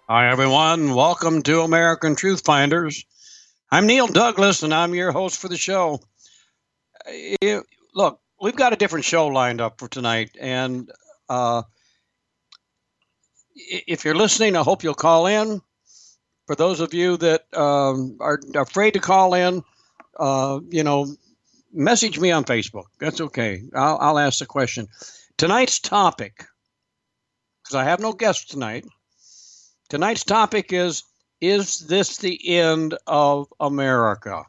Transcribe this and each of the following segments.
Hi, everyone. Welcome to American Truth Finders. I'm Neil Douglas, and I'm your host for the show. Look, we've got a different show lined up for tonight, and uh, if you're listening, I hope you'll call in. For those of you that are afraid to call in, uh, you know, message me on Facebook. That's okay. I'll ask the question. Tonight's topic, because I have no guests tonight. Tonight's topic is this the end of America?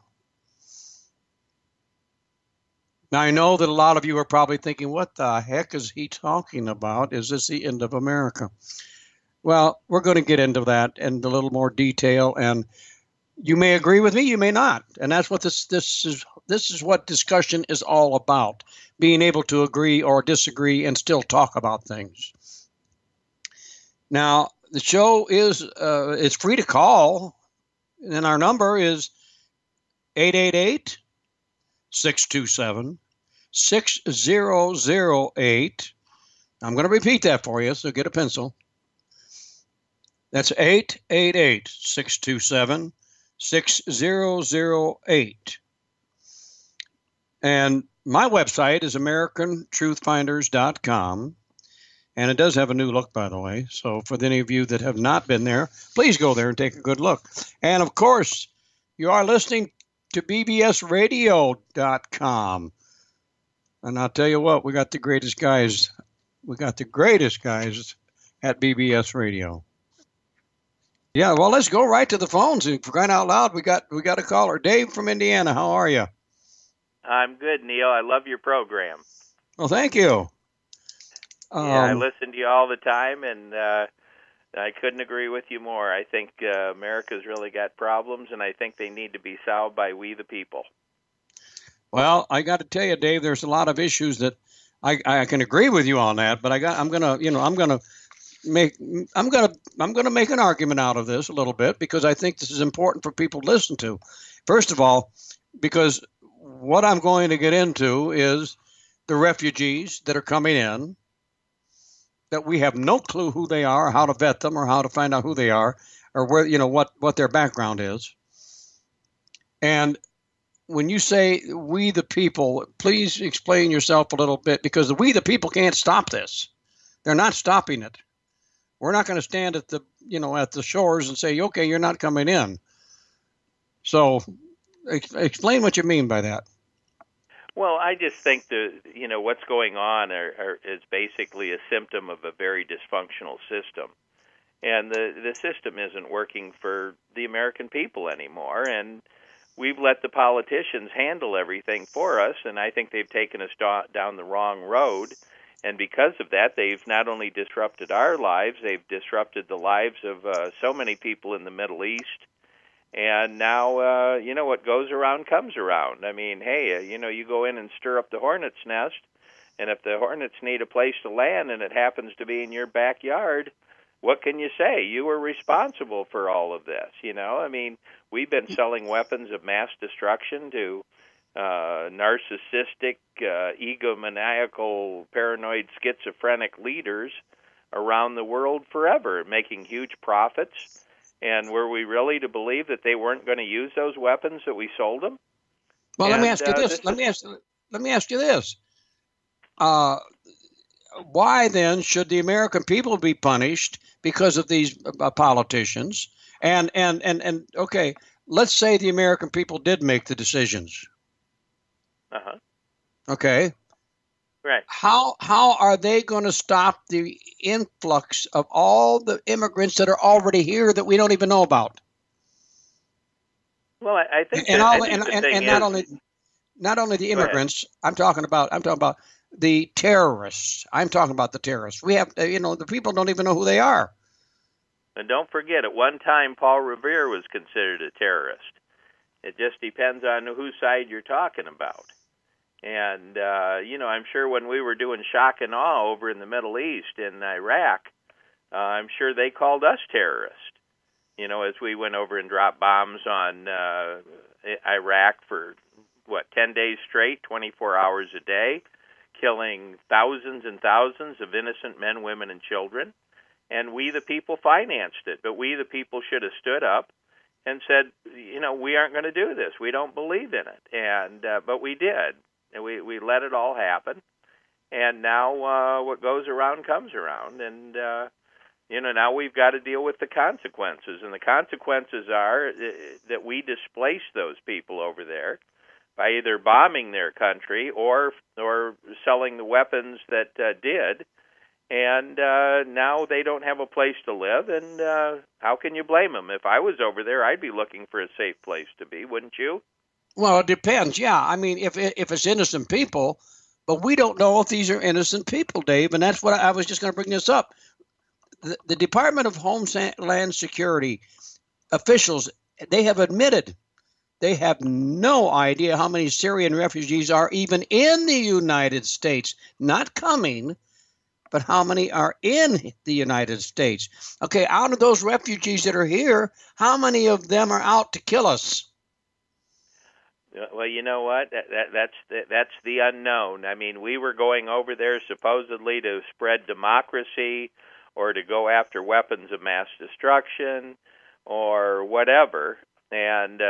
Now, I know that a lot of you are probably thinking, what the heck is he talking about? Is this the end of America? Well, we're going to get into that in a little more detail, and you may agree with me, you may not. And that's what this is what discussion is all about, being able to agree or disagree and still talk about things. Now, the show is it's free to call, and our number is 888 627 6008. I'm going to repeat that for you, so get a pencil. That's 888 627 6008. And my website is AmericanTruthFinders.com. And it does have a new look, by the way. So for any of you that have not been there, please go there and take a good look. And of course, you are listening to BBSRadio.com. And I'll tell you what, we got the greatest guys. We got the greatest guys at BBS Radio. Yeah, well, let's go right to the phones. And for crying out loud, we got a caller, Dave from Indiana. How are you? I'm good, Neil. I love your program. Well, thank you. I listen to you all the time, and I couldn't agree with you more. I think America's really got problems, and I think they need to be solved by we the people. Well, I got to tell you, Dave, there's a lot of issues that I can agree with you on that, but I'm gonna make an argument out of this a little bit because I think this is important for people to listen to. First of all, because what I'm going to get into is the refugees that are coming in, that we have no clue who they are, how to vet them, or how to find out who they are, or where what their background is. And when you say we the people, please explain yourself a little bit, because we the people can't stop this. They're not stopping it. We're not going to stand at the shores and say, okay, you're not coming in. So explain what you mean by that. Well, I just think what's going on is basically a symptom of a very dysfunctional system. And the system isn't working for the American people anymore. And we've let the politicians handle everything for us, and I think they've taken us down the wrong road. And because of that, they've not only disrupted our lives, they've disrupted the lives of so many people in the Middle East. And now, what goes around comes around. I mean, hey, you go in and stir up the hornet's nest, and if the hornets need a place to land and it happens to be in your backyard, what can you say? You were responsible for all of this, I mean, we've been selling weapons of mass destruction to narcissistic, egomaniacal, paranoid, schizophrenic leaders around the world forever, making huge profits. And were we really to believe that they weren't going to use those weapons that we sold them? Well, let me ask you this. Let me ask you this. Why then should the American people be punished because of these politicians? And okay, let's say the American people did make the decisions. Okay. Right. How are they going to stop the influx of all the immigrants that are already here that we don't even know about? Well, I think not only the immigrants. I'm talking about the terrorists. I'm talking about the terrorists. We have the people don't even know who they are. And don't forget, at one time, Paul Revere was considered a terrorist. It just depends on whose side you're talking about. And, I'm sure when we were doing shock and awe over in the Middle East, in Iraq, I'm sure they called us terrorists, as we went over and dropped bombs on Iraq for, 10 days straight, 24 hours a day, killing thousands and thousands of innocent men, women, and children. and we the people financed it. But we the people should have stood up and said, we aren't going to do this. We don't believe in it. And but we did. And we let it all happen. And now what goes around comes around. And now we've got to deal with the consequences. And the consequences are that we displace those people over there by either bombing their country or selling the weapons that did. And now they don't have a place to live. And how can you blame them? If I was over there, I'd be looking for a safe place to be, wouldn't you? Well, it depends. Yeah, I mean, if it's innocent people, but we don't know if these are innocent people, Dave. And that's what I was just going to bring this up. The Department of Homeland Security officials, they have admitted they have no idea how many Syrian refugees are even in the United States, not coming, but how many are in the United States. Okay, out of those refugees that are here, how many of them are out to kill us? Well, you know what? That's the unknown. I mean, we were going over there supposedly to spread democracy or to go after weapons of mass destruction or whatever. And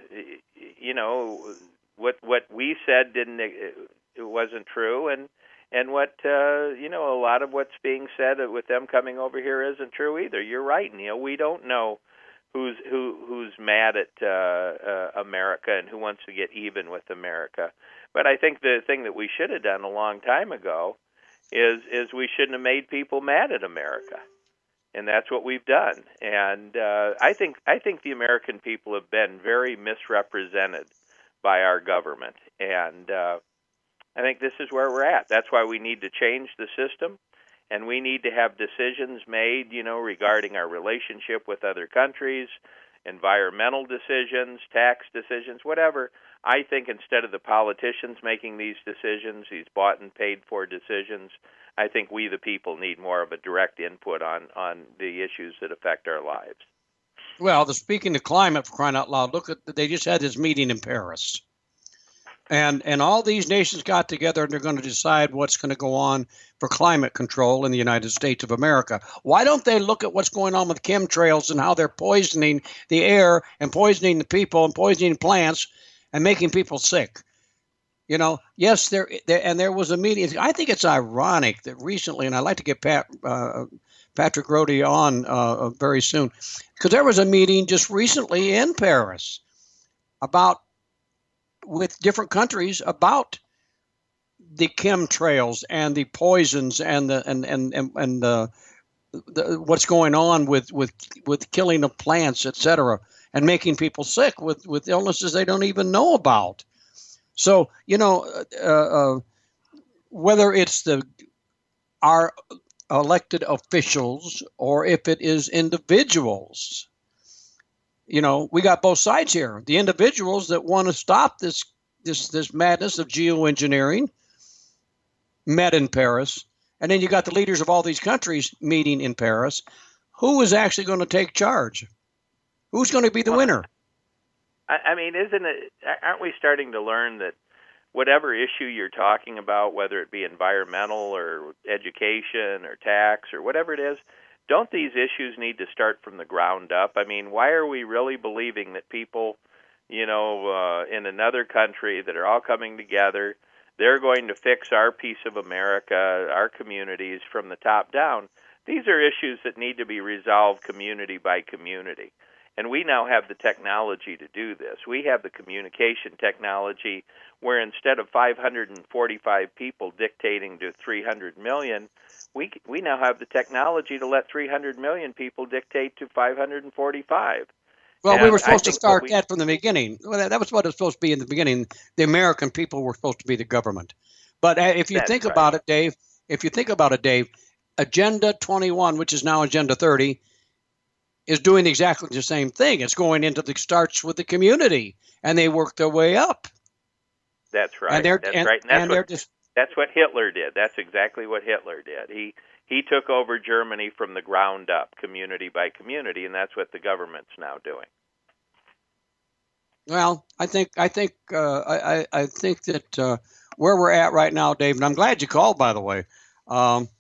what we said it wasn't true, and what a lot of what's being said with them coming over here isn't true either. You're right, Neil. We don't know who's mad at America and who wants to get even with America. But I think the thing that we should have done a long time ago is we shouldn't have made people mad at America. And that's what we've done. And I think the American people have been very misrepresented by our government. And I think this is where we're at. That's why we need to change the system, and we need to have decisions made, regarding our relationship with other countries, environmental decisions, tax decisions, whatever. I think instead of the politicians making these decisions, these bought and paid for decisions, I think we the people need more of a direct input on the issues that affect our lives. Well, speaking of climate, for crying out loud, they just had this meeting in Paris. And all these nations got together and they're going to decide what's going to go on for climate control in the United States of America. Why don't they look at what's going on with chemtrails and how they're poisoning the air and poisoning the people and poisoning plants and making people sick? Yes, there was a meeting. I think it's ironic that recently, and I'd like to get Patrick Rody on very soon, because there was a meeting just recently in Paris with different countries about the chemtrails and the poisons and the what's going on with killing of plants, etc., and making people sick with illnesses they don't even know about. So whether it's our elected officials or if it is individuals. We got both sides here. The individuals that want to stop this madness of geoengineering met in Paris, and then you got the leaders of all these countries meeting in Paris. Who is actually going to take charge? Who's going to be the winner? I mean, aren't we starting to learn that whatever issue you're talking about, whether it be environmental or education or tax or whatever it is, don't these issues need to start from the ground up? I mean, why are we really believing that people, in another country that are all coming together, they're going to fix our piece of America, our communities from the top down? These are issues that need to be resolved community by community. And we now have the technology to do this. We have the communication technology where instead of 545 people dictating to 300 million, we now have the technology to let 300 million people dictate to 545. Well, and we were supposed to start that from the beginning. Well, that was what it was supposed to be in the beginning. The American people were supposed to be the government. But if you think about it, Dave, Agenda 21, which is now Agenda 30, is doing exactly the same thing. It's going into starts with the community, and they work their way up. That's right. That's what Hitler did. That's exactly what Hitler did. He took over Germany from the ground up, community by community, and that's what the government's now doing. Well, I think that where we're at right now, Dave, and I'm glad you called, by the way.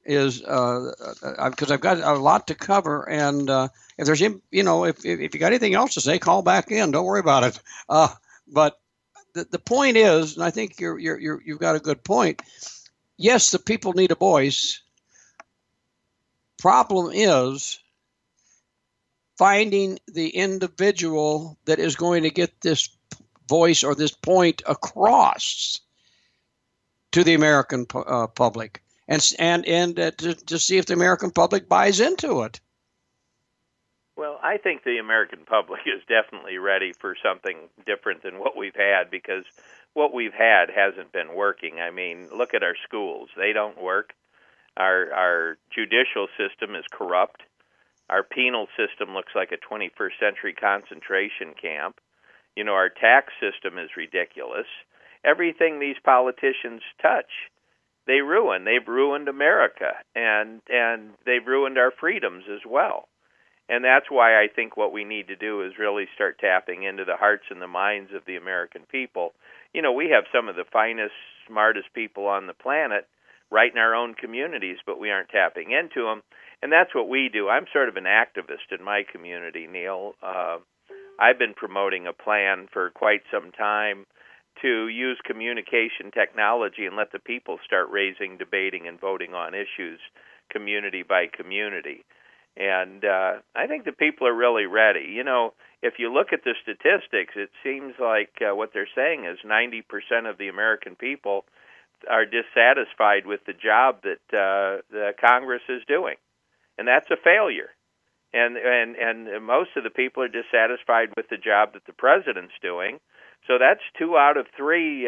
is because I've got a lot to cover, and if there's if you got anything else to say, call back in. Don't worry about it. But the point is, and I think you've got a good point. Yes, the people need a voice. Problem is finding the individual that is going to get this voice or this point across to the American public, and to see if the American public buys into it. Well, I think the American public is definitely ready for something different than what we've had, because what we've had hasn't been working. I mean, look at our schools. They don't work. Our judicial system is corrupt. Our penal system looks like a 21st century concentration camp. Our tax system is ridiculous. Everything these politicians touch, they ruin. They've ruined America, and they've ruined our freedoms as well. And that's why I think what we need to do is really start tapping into the hearts and the minds of the American people. We have some of the finest, smartest people on the planet right in our own communities, but we aren't tapping into them. And that's what we do. I'm sort of an activist in my community, Neil. I've been promoting a plan for quite some time to use communication technology and let the people start raising, debating, and voting on issues community by community. And I think the people are really ready. If you look at the statistics, it seems like what they're saying is 90% of the American people are dissatisfied with the job that the Congress is doing. And that's a failure. And most of the people are dissatisfied with the job that the president's doing. So that's 2 out of 3.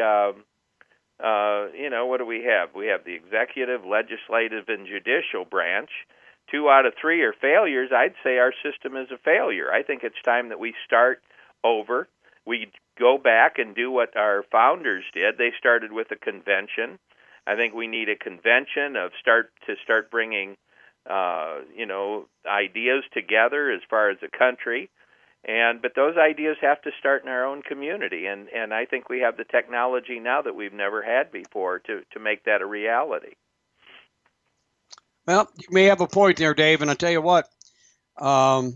What do we have? We have the executive, legislative, and judicial branch. 2 out of 3 are failures. I'd say our system is a failure. I think it's time that we start over. We go back and do what our founders did. They started with a convention. I think we need a convention to start bringing ideas together as far as a country. But those ideas have to start in our own community, and I think we have the technology now that we've never had before to make that a reality. Well, you may have a point there, Dave, and I tell you what, I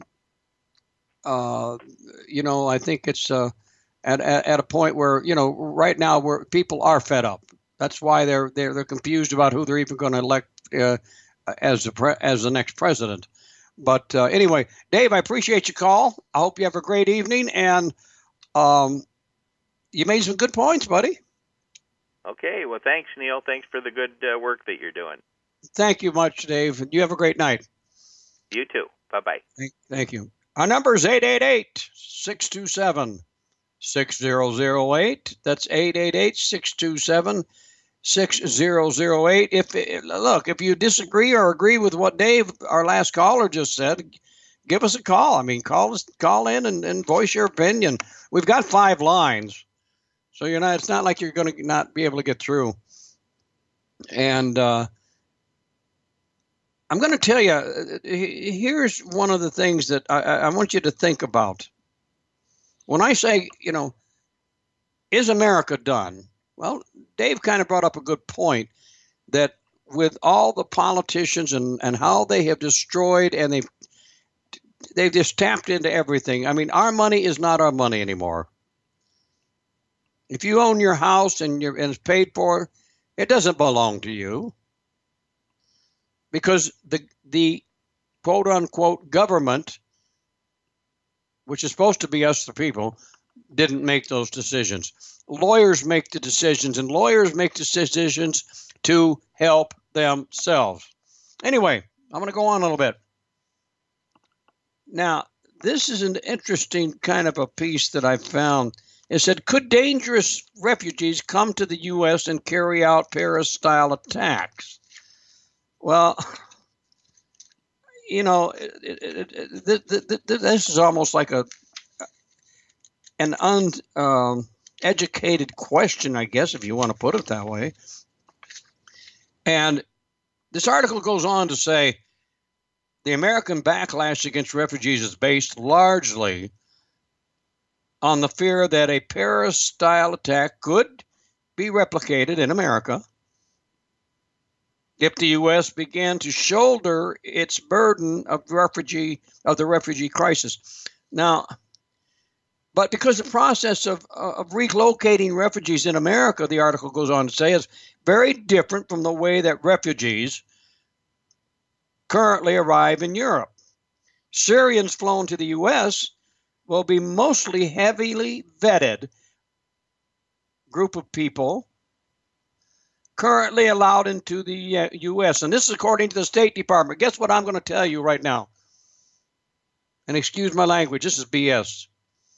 think it's at a point where right now where people are fed up. That's why they're confused about who they're even going to elect as the next president. But anyway, Dave, I appreciate your call. I hope you have a great evening, and you made some good points, buddy. Okay, well, thanks, Neil. Thanks for the good work that you're doing. Thank you much, Dave. You have a great night. You too. Bye-bye. Thank you. Our number is 888-627-6008. That's 888-627-6008. If you disagree or agree with what Dave, our last caller, just said, give us a call. I mean, call in and voice your opinion. We've got 5 lines, so it's not like you're going to not be able to get through. And I'm going to tell you, here's one of the things that I want you to think about. When I say, is America done? Well, Dave kind of brought up a good point that with all the politicians and how they have destroyed and they've just tapped into everything. I mean, our money is not our money anymore. If you own your house and it's paid for, it doesn't belong to you. Because the quote-unquote government, which is supposed to be us, the people, didn't make those decisions. Lawyers make the decisions, and lawyers make decisions to help themselves. Anyway, I'm going to go on a little bit. Now, this is an interesting kind of a piece that I found. It said, could dangerous refugees come to the U.S. and carry out Paris-style attacks? Well, this is almost like an uneducated question, I guess, if you want to put it that way. And this article goes on to say the American backlash against refugees is based largely on the fear that a Paris-style attack could be replicated in America if the U.S. began to shoulder its burden of the refugee crisis. Now, but because the process of relocating refugees in America, the article goes on to say, is very different from the way that refugees currently arrive in Europe. Syrians flown to the U.S. will be mostly heavily vetted group of people currently allowed into the U.S. And this is according to the State Department. Guess what I'm going to tell you right now? And excuse my language, this is BS.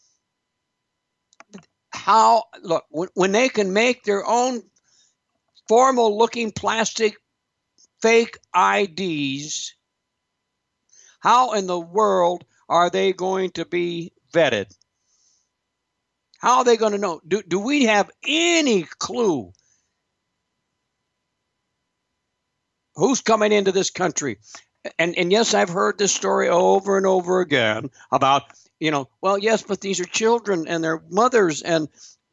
Look, when they can make their own formal looking plastic fake IDs, how in the world are they going to be vetted? How are they going to know? Do we have any clue who's coming into this country? And yes, I've heard this story over and over again about, well, yes, but these are children and their mothers. And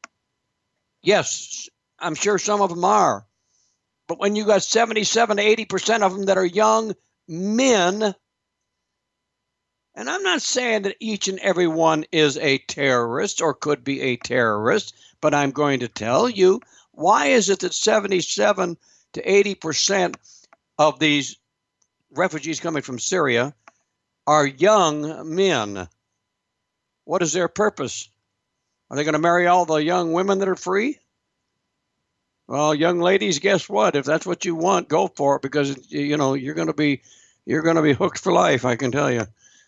yes, I'm sure some of them are. But when you got 77 to 80% of them that are young men, and I'm not saying that each and every one is a terrorist or could be a terrorist, but I'm going to tell you, why is it that 77 to 80% of these refugees coming from Syria are young men? What is their purpose? Are they going to marry all the young women that are free? Well, young ladies, guess what? If that's what you want, go for it, because you're going to be hooked for life, I can tell you.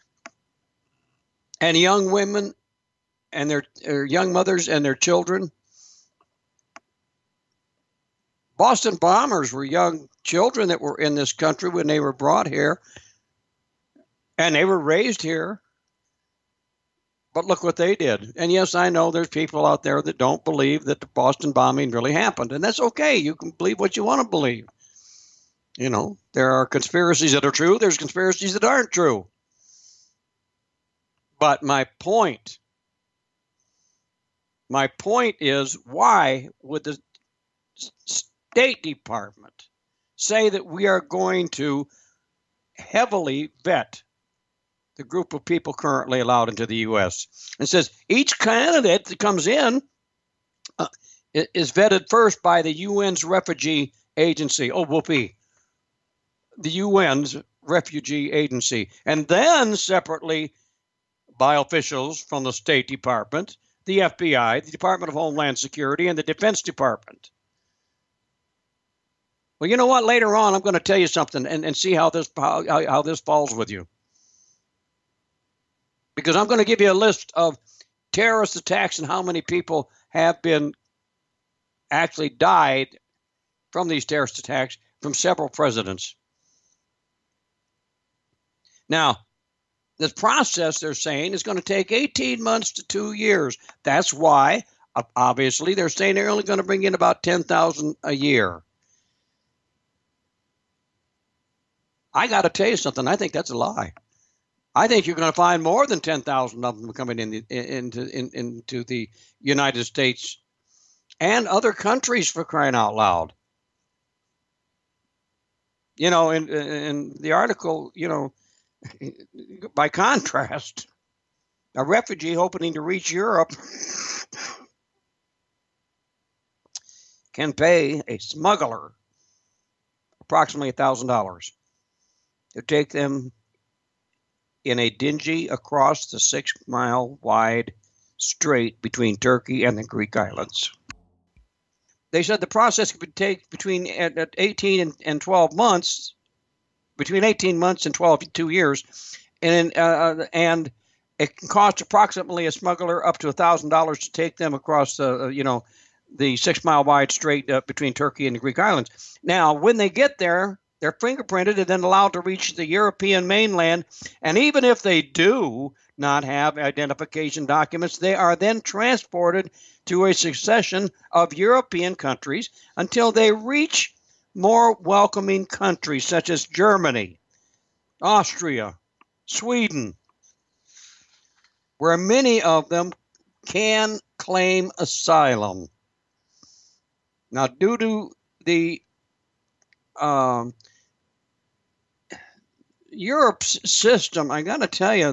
And young women and their young mothers and their children. Boston bombers were young children that were in this country when they were brought here, and they were raised here. But look what they did. And yes, I know there's people out there that don't believe that the Boston bombing really happened, and that's okay. You can believe what you want to believe. There are conspiracies that are true. There's conspiracies that aren't true. But my point is, why would the State Department say that we are going to heavily vet the group of people currently allowed into the U.S.? It says each candidate that comes in is vetted first by the UN's refugee agency, the UN's refugee agency, and then separately by officials from the State Department, the FBI, the Department of Homeland Security, and the Defense Department. Well, you know what? Later on, I'm going to tell you something and see how this falls with you. Because I'm going to give you a list of terrorist attacks and how many people have been actually died from these terrorist attacks from several presidents. Now, this process, they're saying, is going to take 18 months to 2 years. That's why, obviously, they're saying they're only going to bring in about 10,000 a year. I got to tell you something. I think that's a lie. I think you're going to find more than 10,000 of them coming into the United States and other countries, for crying out loud. In the article, by contrast, a refugee hoping to reach Europe can pay a smuggler approximately $1,000 to take them in a dingy across the 6-mile wide strait between Turkey and the Greek islands. They said the process could take between 18 and 12 months, between 18 months and 2 years, and it can cost approximately a smuggler up to $1,000 to take them across the 6-mile wide strait between Turkey and the Greek islands. Now, when they get there, they're fingerprinted and then allowed to reach the European mainland. And even if they do not have identification documents, they are then transported to a succession of European countries until they reach more welcoming countries such as Germany, Austria, Sweden, where many of them can claim asylum. Now, due to the Europe's system, I got to tell you,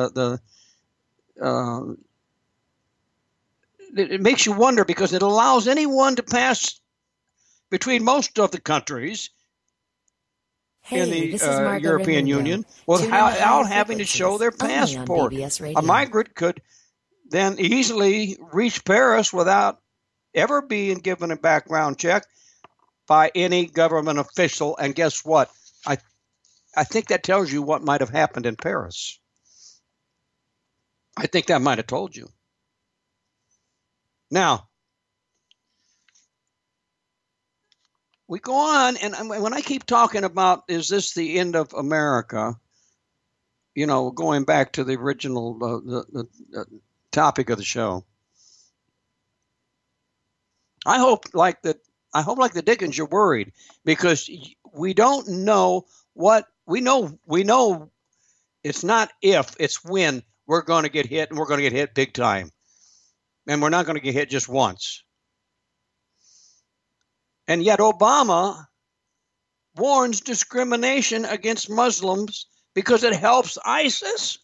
it makes you wonder because it allows anyone to pass between most of the countries in the European Union without having to show their passport. A migrant could then easily reach Paris without ever being given a background check by any government official. And guess what? I think that tells you what might have happened in Paris. I think that might have told you. Now, we go on, and when I keep talking about, is this the end of America? You know, going back to the original the topic of the show. I hope like the Dickens, you're worried because we don't know what we know. We know it's not if, it's when we're going to get hit, and we're going to get hit big time, and we're not going to get hit just once. And yet Obama warns discrimination against Muslims because it helps ISIS.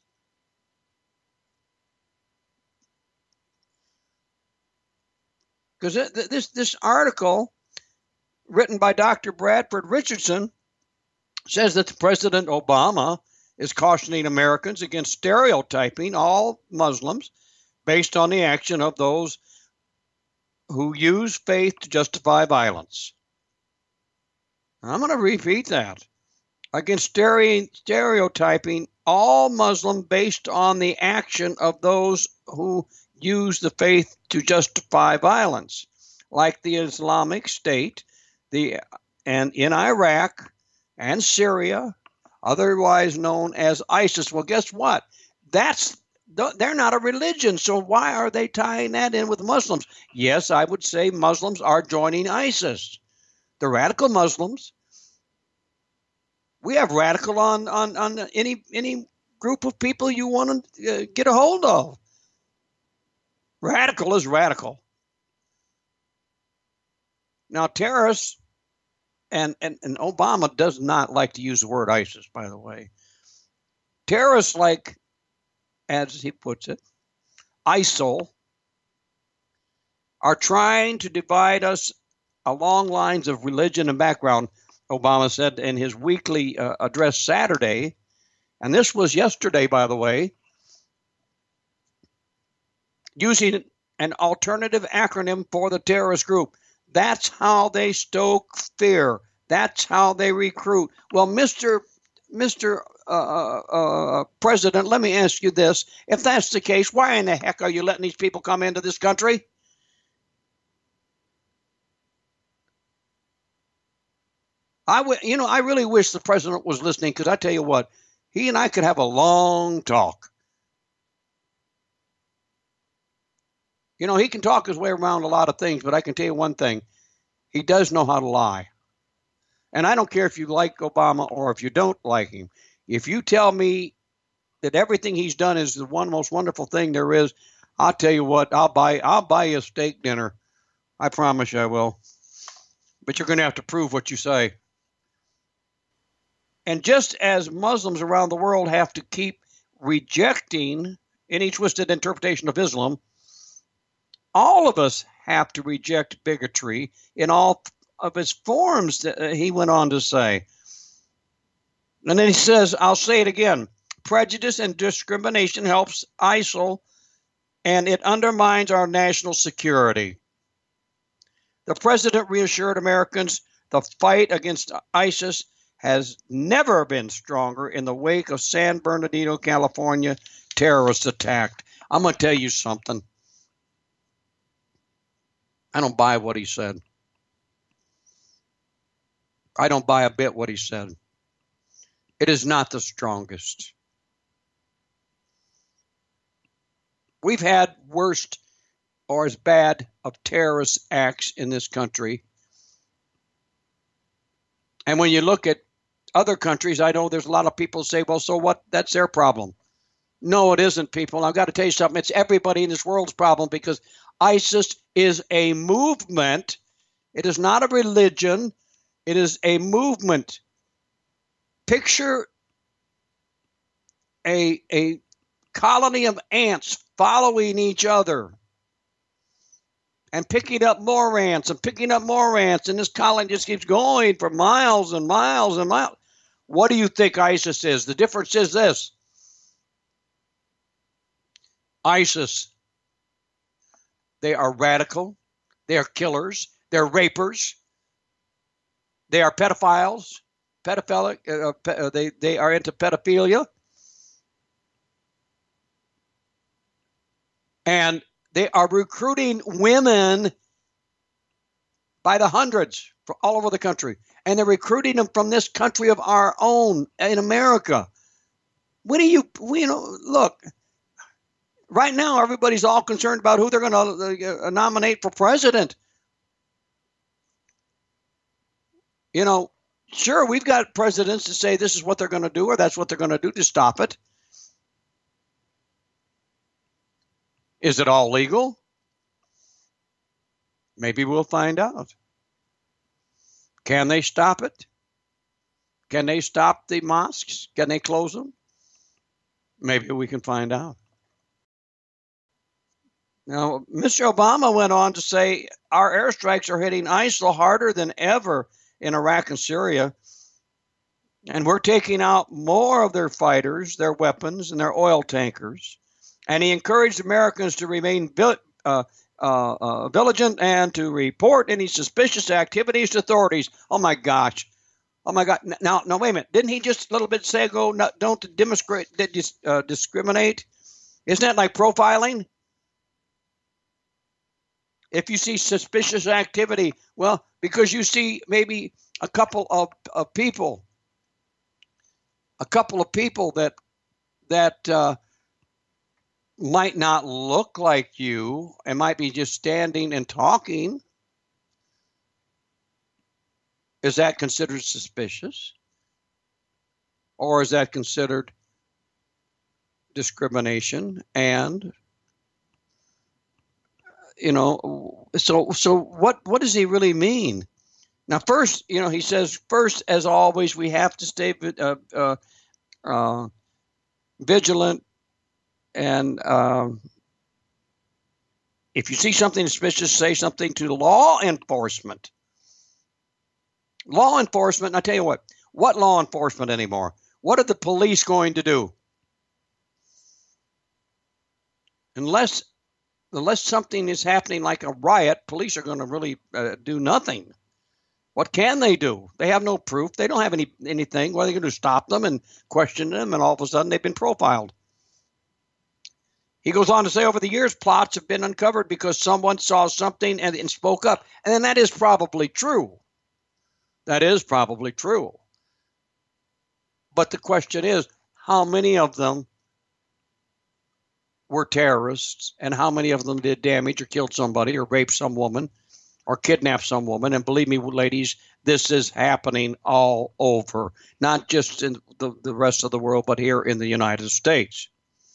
Because this article written by Dr. Bradford Richardson says that President Obama is cautioning Americans against stereotyping all Muslims based on the action of those who use faith to justify violence. I'm going to repeat that. Against stereotyping all Muslim based on the action of those who use the faith to justify violence, like the Islamic State, and in Iraq and Syria, otherwise known as ISIS. Well, guess what? They're not a religion, so why are they tying that in with Muslims? Yes, I would say Muslims are joining ISIS. The radical Muslims. We have radical on any group of people you want to get a hold of. Radical is radical. Now, terrorists, and Obama does not like to use the word ISIS, by the way. Terrorists like, as he puts it, ISIL, are trying to divide us along lines of religion and background, Obama said in his weekly address Saturday. And this was yesterday, by the way, using an alternative acronym for the terrorist group. That's how they stoke fear. That's how they recruit. Well, Mr. President, let me ask you this. If that's the case, why in the heck are you letting these people come into this country? I really wish the president was listening, because I tell you what, he and I could have a long talk. You know, he can talk his way around a lot of things, but I can tell you one thing. He does know how to lie. And I don't care if you like Obama or if you don't like him. If you tell me that everything he's done is the most wonderful thing there is, I'll tell you what, I'll buy you a steak dinner. I promise you I will. But you're going to have to prove what you say. And just as Muslims around the world have to keep rejecting any twisted interpretation of Islam, all of us have to reject bigotry in all of its forms, he went on to say. And then he says, I'll say it again, prejudice and discrimination helps ISIL, and it undermines our national security. The president reassured Americans the fight against ISIS has never been stronger in the wake of San Bernardino, California terrorist attack. I'm going to tell you something. I don't buy what he said. I don't buy a bit what he said. It is not the strongest. We've had worst or as bad of terrorist acts in this country. And when you look at other countries, I know there's a lot of people who say, well, so what? That's their problem. No, it isn't, people. I've got to tell you something. It's everybody in this world's problem, because ISIS is a movement. It is not a religion. It is a movement. Picture a colony of ants following each other and picking up more ants and picking up more ants, and this colony just keeps going for miles and miles and miles. What do you think ISIS is? The difference is this. ISIS, they are radical, they are killers, they're rapers, they are pedophiles, they are into pedophilia, and they are recruiting women by the hundreds from all over the country, and they're recruiting them from this country of our own in America. What do you know? Look, right now everybody's all concerned about who they're going to nominate for president. You know, sure, we've got presidents that say this is what they're going to do or that's what they're going to do to stop it. Is it all legal? Maybe we'll find out. Can they stop it? Can they stop the mosques? Can they close them? Maybe we can find out. Now, Mr. Obama went on to say our airstrikes are hitting ISIL harder than ever in Iraq and Syria, and we're taking out more of their fighters, their weapons, and their oil tankers. And he encouraged Americans to remain vigilant and to report any suspicious activities to authorities. Oh my gosh! Oh my God! Now, wait a minute. Didn't he just a little bit say ago, don't discriminate? Isn't that like profiling? If you see suspicious activity, well, because you see maybe a couple of people that might not look like you and might be just standing and talking, is that considered suspicious? Or is that considered discrimination? And so what does he really mean? Now, first, he says, first, as always, we have to stay vigilant. And if you see something suspicious, say something to law enforcement. Law enforcement, and I tell you what law enforcement anymore? What are the police going to do? Unless something is happening like a riot, police are going to really do nothing. What can they do? They have no proof. They don't have anything. What are they going to stop them and question them, and all of a sudden they've been profiled? He goes on to say, over the years, plots have been uncovered because someone saw something and spoke up. And that is probably true. That is probably true. But the question is, how many of them were terrorists, and how many of them did damage or killed somebody or raped some woman or kidnapped some woman? And believe me, ladies, this is happening all over, not just in the rest of the world, but here in the United States.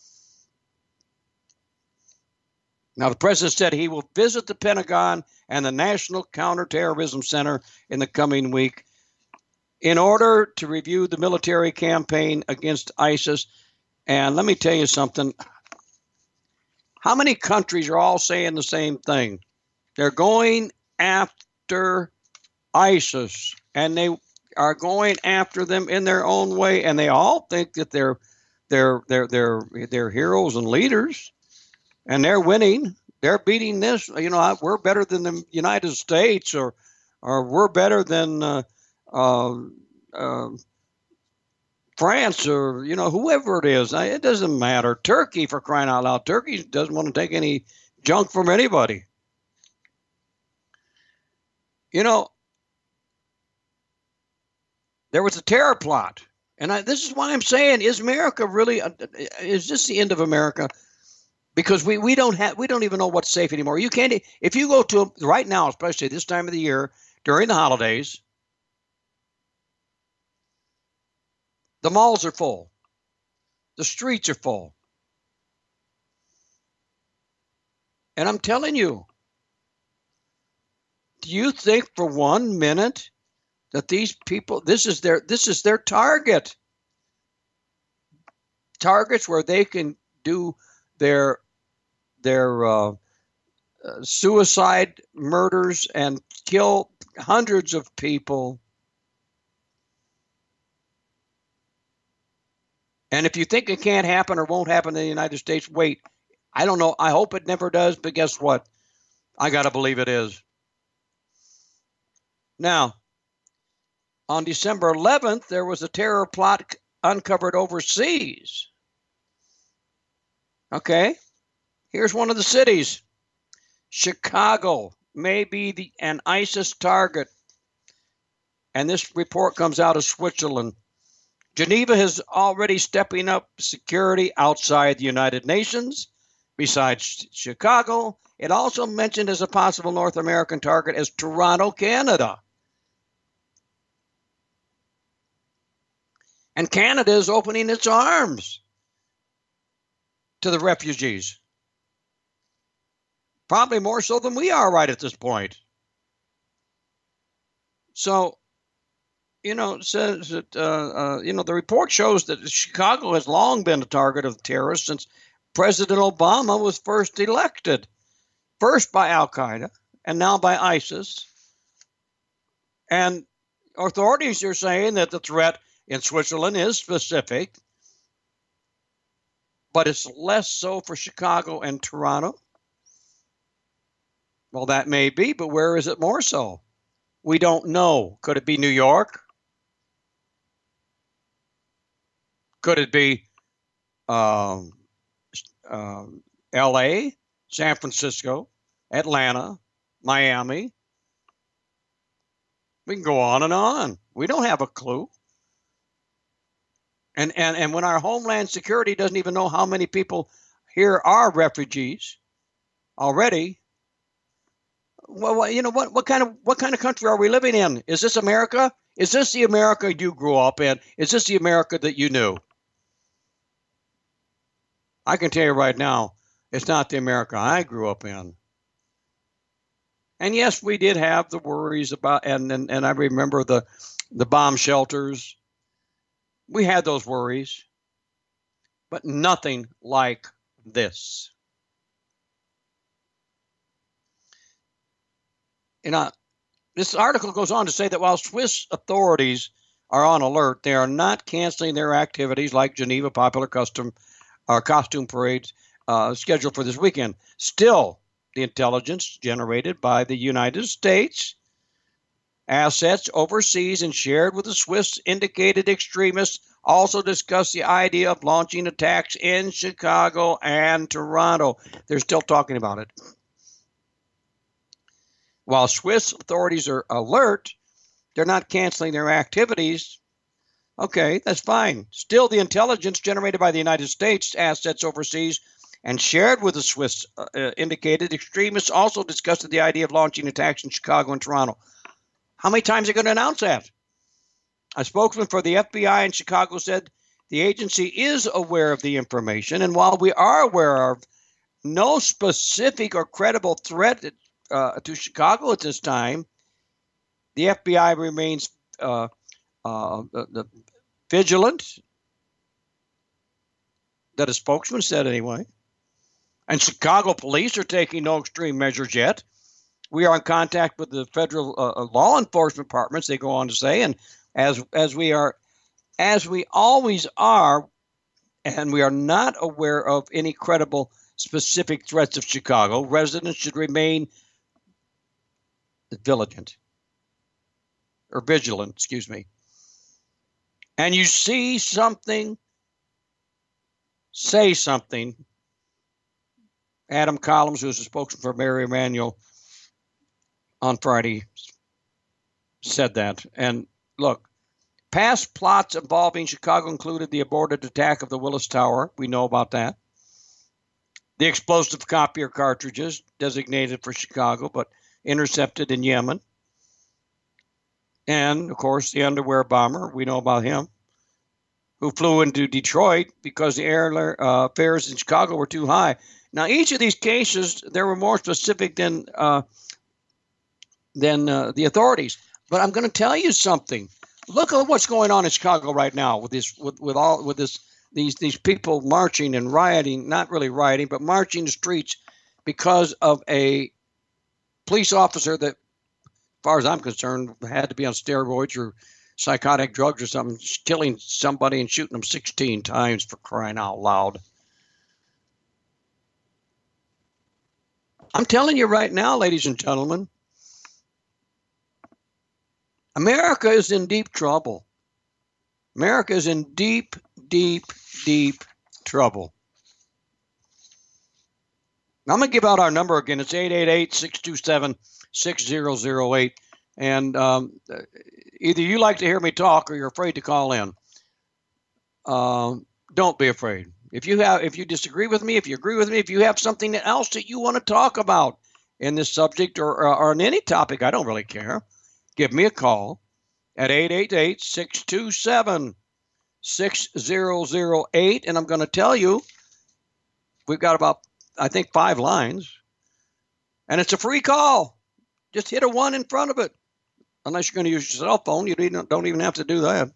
Now, the president said he will visit the Pentagon and the National Counterterrorism Center in the coming week in order to review the military campaign against ISIS. And let me tell you something. How many countries are all saying the same thing? They're going after ISIS, and they are going after them in their own way, and they all think that they're heroes and leaders. And they're winning. They're beating this. We're better than the United States, or we're better than France, or whoever it is. It doesn't matter. Turkey, for crying out loud. Turkey doesn't want to take any junk from anybody. There was a terror plot, and this is why I'm saying: is America really? Is this the end of America? Because we don't even know what's safe anymore. You can't, if you go to right now, especially this time of the year during the holidays, the malls are full, the streets are full, and I'm telling you, do you think for 1 minute that these people, this is their target. Targets where they can do their suicide murders and kill hundreds of people. And if you think it can't happen or won't happen in the United States, wait. I don't know. I hope it never does, but guess what? I got to believe it is. Now, on December 11th, there was a terror plot uncovered overseas. Okay, here's one of the cities. Chicago may be an ISIS target. And this report comes out of Switzerland. Geneva is already stepping up security outside the United Nations. Besides Chicago, it also mentioned as a possible North American target as Toronto, Canada. And Canada is opening its arms to the refugees. Probably more so than we are right at this point. So, says that, the report shows that Chicago has long been a target of terrorists since President Obama was first elected, first by Al-Qaeda and now by ISIS. And authorities are saying that the threat in Switzerland is specific, but it's less so for Chicago and Toronto. Well, that may be, but where is it more so? We don't know. Could it be New York? Could it be L.A., San Francisco, Atlanta, Miami? We can go on and on. We don't have a clue. And when our Homeland Security doesn't even know how many people here are refugees already, well, what kind of country are we living in? Is this America? Is this the America you grew up in? Is this the America that you knew? I can tell you right now, it's not the America I grew up in. And yes, we did have the worries about, and I remember the bomb shelters. We had those worries, but nothing like this. This article goes on to say that while Swiss authorities are on alert, they are not canceling their activities like Geneva popular costume parades scheduled for this weekend. Still, the intelligence generated by the United States assets overseas and shared with the Swiss indicated extremists also discussed the idea of launching attacks in Chicago and Toronto. They're still talking about it. While Swiss authorities are alert, they're not canceling their activities. Okay, that's fine. Still, the intelligence generated by the United States assets overseas and shared with the Swiss indicated extremists also discussed the idea of launching attacks in Chicago and Toronto. How many times are they going to announce that? A spokesman for the FBI in Chicago said the agency is aware of the information, and while we are aware of no specific or credible threat to Chicago at this time, the FBI remains vigilant. That a spokesman said anyway. And Chicago police are taking no extreme measures yet. We are in contact with the federal law enforcement departments, they go on to say, and as we always are, and we are not aware of any credible specific threats of Chicago, residents should remain vigilant. And you see something, say something. Adam Collins, who's a spokesman for Mary Emanuel, on Friday said that. And look, past plots involving Chicago included the aborted attack of the Willis Tower. We know about that. The explosive copier cartridges designated for Chicago, but intercepted in Yemen. And, of course, the underwear bomber. We know about him, who flew into Detroit because the air fares in Chicago were too high. Now, each of these cases, there were more specific than the authorities. But I'm going to tell you something. Look at what's going on in Chicago right now with this, these people marching and rioting, not really rioting, but marching the streets because of a police officer that, as far as I'm concerned, had to be on steroids or psychotic drugs or something, killing somebody and shooting them 16 times, for crying out loud. I'm telling you right now, ladies and gentlemen, America is in deep trouble. America is in deep, deep, deep trouble. Now, I'm going to give out our number again. It's 888-627-6008. And either you like to hear me talk or you're afraid to call in. Don't be afraid. If you disagree with me, if you agree with me, if you have something else that you want to talk about in this subject or on any topic, I don't really care. Give me a call at 888-627-6008. And I'm going to tell you, we've got about, I think, 5 lines. And it's a free call. Just hit a 1 in front of it. Unless you're going to use your cell phone, you don't even have to do that.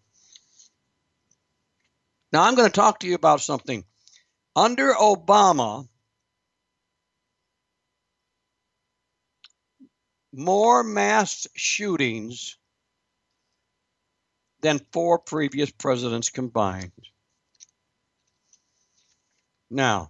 Now, I'm going to talk to you about something. Under Obama, more mass shootings than 4 previous presidents combined. Now,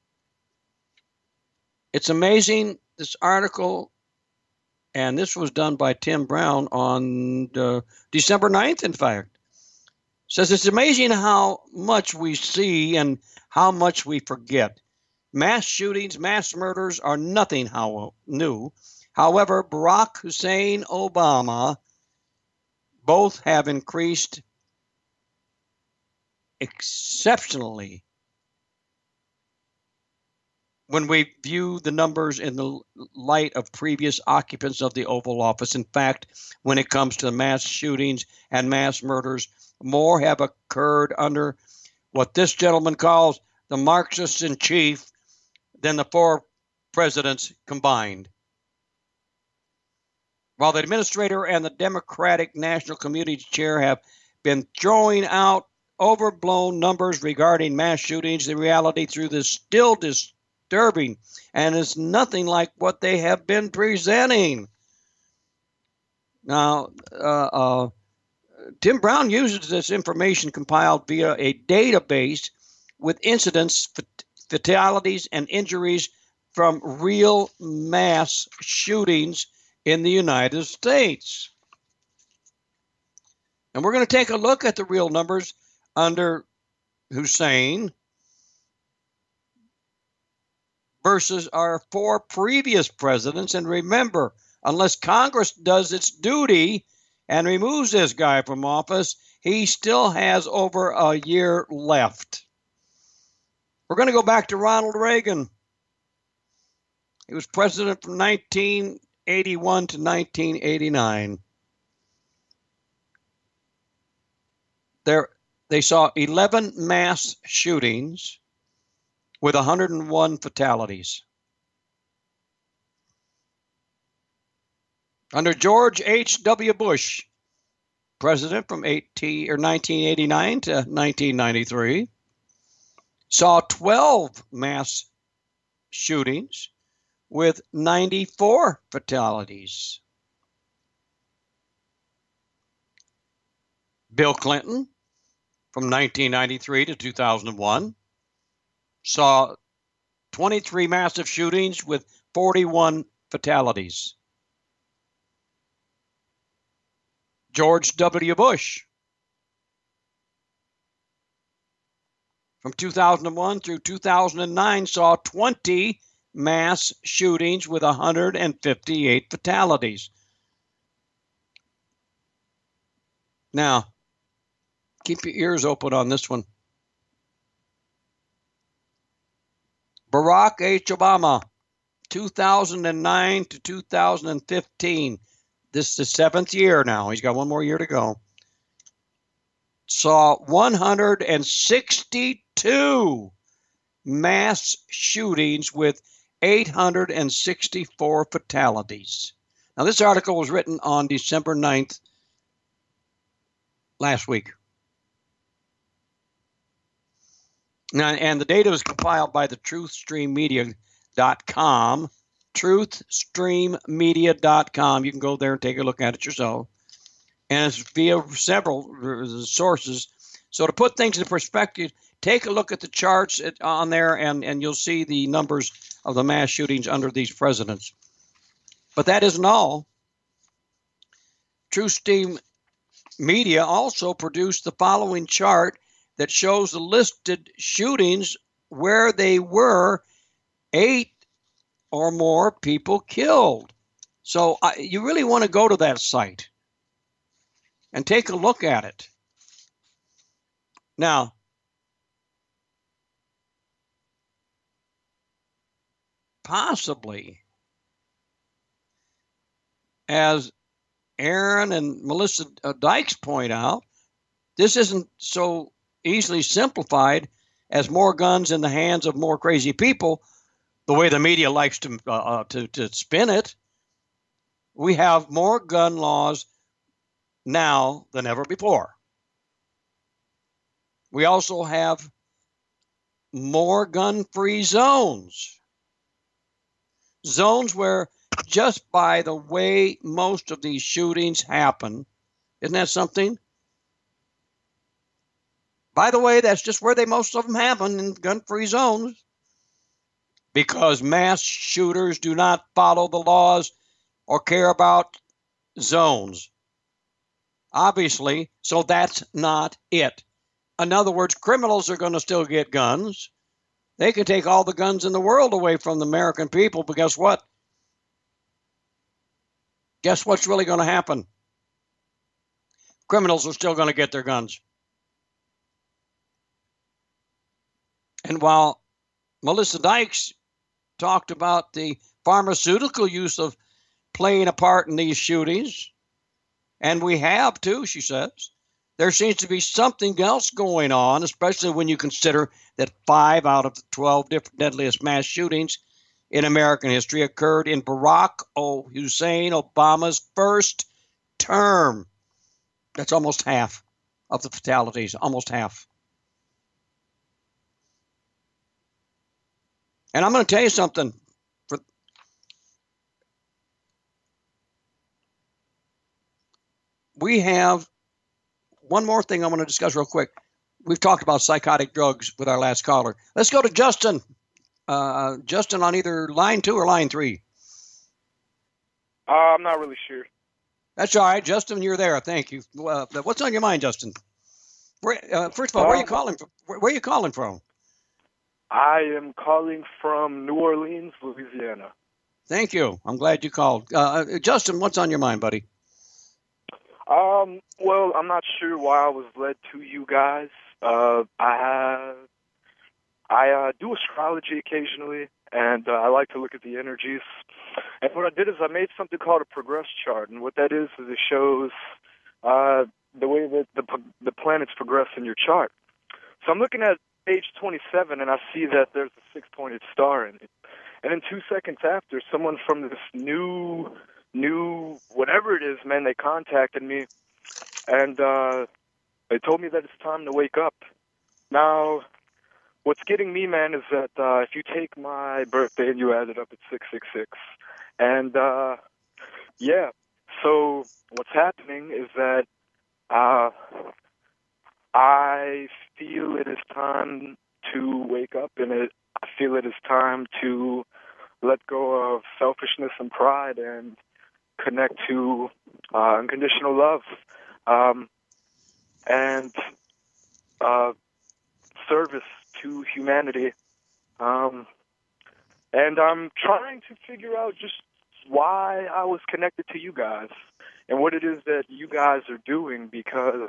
it's amazing, this article, and this was done by Tim Brown on December 9th, in fact. Says it's amazing how much we see and how much we forget. Mass shootings, mass murders are nothing new. However, Barack Hussein Obama both have increased exceptionally when we view the numbers in the light of previous occupants of the Oval Office. In fact, when it comes to mass shootings and mass murders, more have occurred under what this gentleman calls the Marxists in chief than the 4 presidents combined. While the administrator and the Democratic National Committee chair have been throwing out overblown numbers regarding mass shootings, the reality through this still disturbing and is nothing like what they have been presenting. Now, Tim Brown uses this information compiled via a database with incidents, fatalities, and injuries from real mass shootings in the United States. And we're going to take a look at the real numbers under Hussein versus our 4 previous presidents. And remember, unless Congress does its duty and removes this guy from office, he still has over a year left. We're going to go back to Ronald Reagan. He was president from 1981 to 1989. They saw 11 mass shootings with 101 fatalities. Under George H.W. Bush, president from 1989 to 1993, saw 12 mass shootings with 94 fatalities. Bill Clinton, from 1993 to 2001, saw 23 massive shootings with 41 fatalities. George W. Bush, from 2001 through 2009, saw 20 mass shootings with 158 fatalities. Now, keep your ears open on this one. Barack H. Obama, 2009 to 2015. This is the 7th year now. He's got 1 more year to go. Saw 162 mass shootings with 864 fatalities. Now, this article was written on December 9th, last week. Now, and the data was compiled by the truthstreammedia.com. Truthstreammedia.com. You can go there and take a look at it yourself. And it's via several sources. So to put things in perspective, take a look at the charts on there, and you'll see the numbers of the mass shootings under these presidents. But that isn't all. TruthStream Media also produced the following chart that shows the listed shootings where they were 8 or more people killed. So you really want to go to that site and take a look at it. Now, possibly, as Aaron and Melissa Dykes point out, this isn't so easily simplified as more guns in the hands of more crazy people, the way the media likes to spin it. We have more gun laws now than ever before. We also have more gun-free zones. Zones where, just by the way most of these shootings happen, isn't that something? By the way, that's just where most of them happen, in gun-free zones. Because mass shooters do not follow the laws or care about zones. Obviously, so that's not it. In other words, criminals are going to still get guns. They can take all the guns in the world away from the American people, but guess what? Guess what's really going to happen? Criminals are still going to get their guns. And while Melissa Dykes talked about the pharmaceutical use of playing a part in these shootings, and we have too, she says, there seems to be something else going on, especially when you consider that 5 out of the 12 different deadliest mass shootings in American history occurred in Barack Hussein Obama's first term. That's almost half of the fatalities, almost half. And I'm going to tell you something. We have one more thing I want to discuss real quick. We've talked about psychotic drugs with our last caller. Let's go to Justin. Justin on either line 2 or line 3. I'm not really sure. That's all right, Justin. You're there. Thank you. What's on your mind, Justin? First of all, where are you calling from? Where are you calling from? I am calling from New Orleans, Louisiana. Thank you. I'm glad you called. Justin, what's on your mind, buddy? Well, I'm not sure why I was led to you guys. I do astrology occasionally, and I like to look at the energies. And what I did is I made something called a progress chart, and what that is it shows the way that the planets progress in your chart. So I'm looking at page 27, and I see that there's a 6-pointed star in it. And then 2 seconds after, someone from this new whatever it is, man, they contacted me, and they told me that it's time to wake up. Now, what's getting me, man, is that if you take my birthday and you add it up, it's 666. And, yeah, so what's happening is that I feel it is time to wake up, and I feel it is time to let go of selfishness and pride and connect to unconditional love and service to humanity. And I'm trying to figure out just why I was connected to you guys and what it is that you guys are doing, because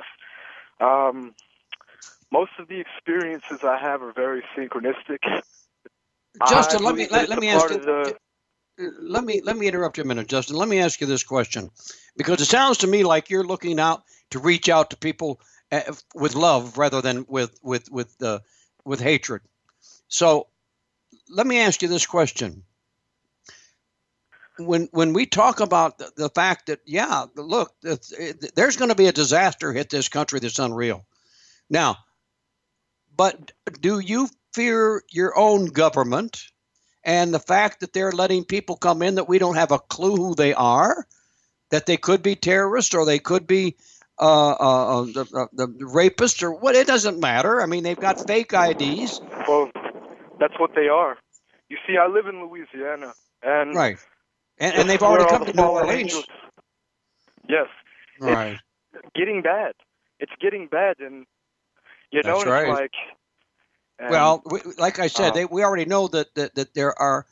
most of the experiences I have are very synchronistic. Justin, let me ask you. Let me interrupt you a minute, Justin. Let me ask you this question, because it sounds to me like you're looking out to reach out to people with love rather than with hatred. So let me ask you this question: when we talk about the fact that, yeah, look, there's going to be a disaster hit this country that's unreal. Now, but do you fear your own government and the fact that they're letting people come in that we don't have a clue who they are, that they could be terrorists or they could be the rapists or what? It doesn't matter. I mean, they've got fake IDs. Well, that's what they are. You see, I live in Louisiana, and right, and they've already come to New Orleans. Yes, right. It's getting bad. It's getting bad, and you know, That's right. It's like. Well, like I said, we already know that there are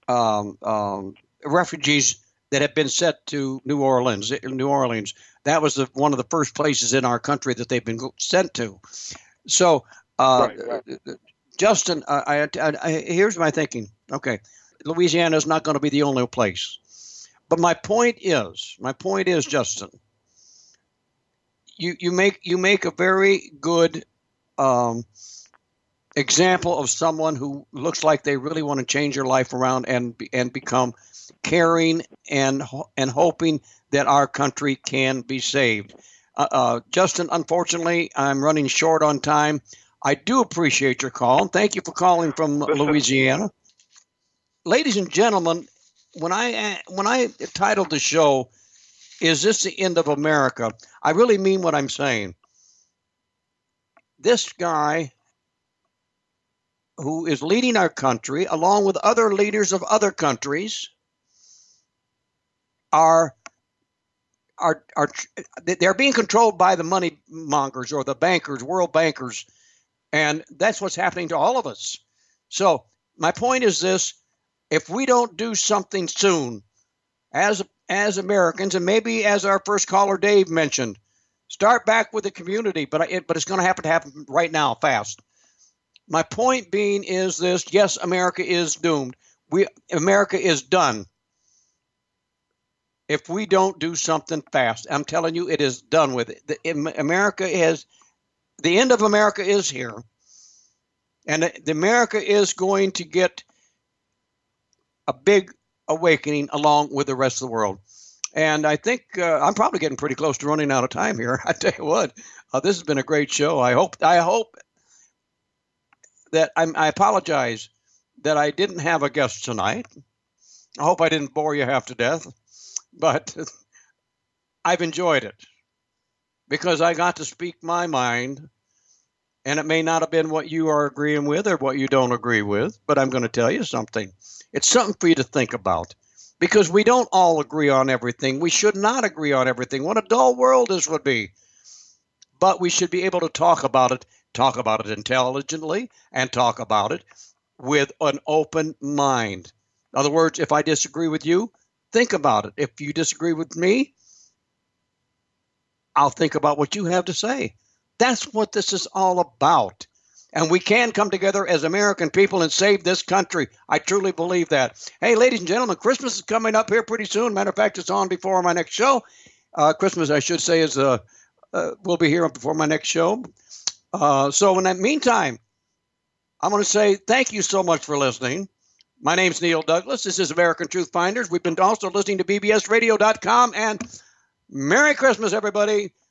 refugees that have been sent to New Orleans. That was one of the first places in our country that they've been sent to. So, right. Justin, here's my thinking. Okay, Louisiana is not going to be the only place, but my point is, Justin, you make a very good example of someone who looks like they really want to change their life around and become caring and hoping that our country can be saved. Justin, unfortunately, I'm running short on time. I do appreciate your call. Thank you for calling from Louisiana. Ladies and gentlemen, when I titled the show, "Is This the End of America?" I really mean what I'm saying. This guy who is leading our country, along with other leaders of other countries, they're being controlled by the money mongers or the bankers, world bankers, and that's what's happening to all of us. So my point is this: if we don't do something soon, as Americans, and maybe as our first caller Dave mentioned, start back with the community, but it's going to happen right now, fast. My point being is this: yes, America is doomed. America is done. If we don't do something fast, I'm telling you, it is done with. The end of America is here, and the America is going to get a big awakening along with the rest of the world. And I think I'm probably getting pretty close to running out of time here. I tell you what, this has been a great show. I hope that I apologize that I didn't have a guest tonight. I hope I didn't bore you half to death, but I've enjoyed it because I got to speak my mind, and it may not have been what you are agreeing with or what you don't agree with, but I'm going to tell you something. It's something for you to think about because we don't all agree on everything. We should not agree on everything. What a dull world this would be. But we should be able to talk about it intelligently, and talk about it with an open mind. In other words, if I disagree with you, think about it. If you disagree with me, I'll think about what you have to say. That's what this is all about. And we can come together as American people and save this country. I truly believe that. Hey, ladies and gentlemen, Christmas is coming up here pretty soon. Matter of fact, it's on before my next show. Christmas, I should say, will be here before my next show. So in that meantime, I'm going to say thank you so much for listening. My name's Neil Douglas. This is American Truth Finders. We've been also listening to bbsradio.com, and Merry Christmas, everybody.